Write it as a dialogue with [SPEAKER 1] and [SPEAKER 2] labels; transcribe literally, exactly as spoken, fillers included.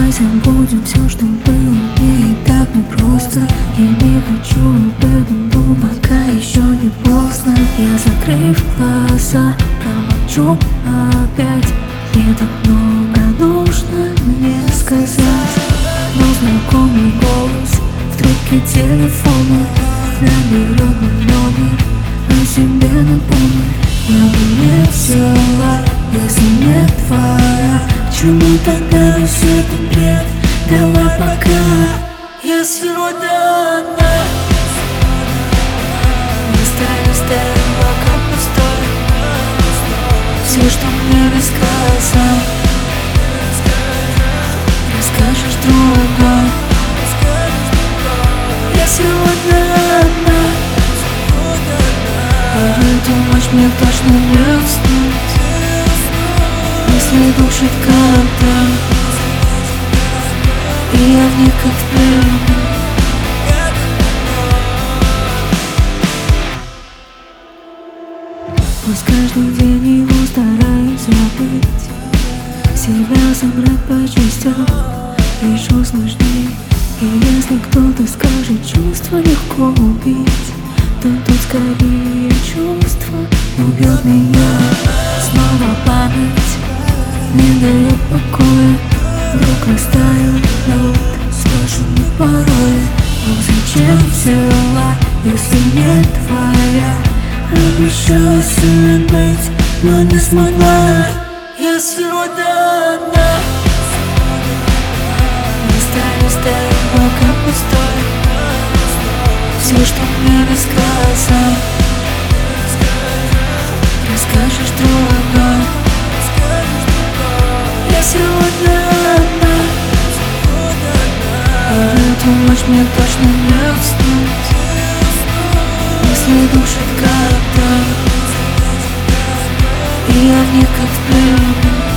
[SPEAKER 1] Давай забудем все, что было, мне и так непросто. Я не хочу об этом думать, пока еще не поздно. Я, закрыв глаза, промолчу опять. Не так много нужно мне сказать, но знакомый голос в трубке телефона наберет мой номер, о себе напомнит. Я бы не взяла, если не твоя. К чему тогда весь этот бред? Давай пока. Я сегодня одна. Листай, листай, пока пустой. Все, что мне рассказал, расскажешь другой. Я сегодня одна. В эту ночь мне точно не уснуть, если душит как-то, и я в них как в плену. Пусть каждый день его стараюсь забыть, себя собрать по частям еще сложнее. И если кто-то скажет, чувства легко убить, то тут скорее чувство убьет меня. Снова память не дает покоя, вдруг растаял лед, сложенный порой. Но зачем взяла, если не твоя? Обещала сильно быть, но не смогла. Я сегодня одна. Листай, листай, пока пустой. Все, что мне рассказал, расскажешь другой. Я сегодня одна. В эту ночь мне точно не уснуть, если душит как-то, и я в них как в плену.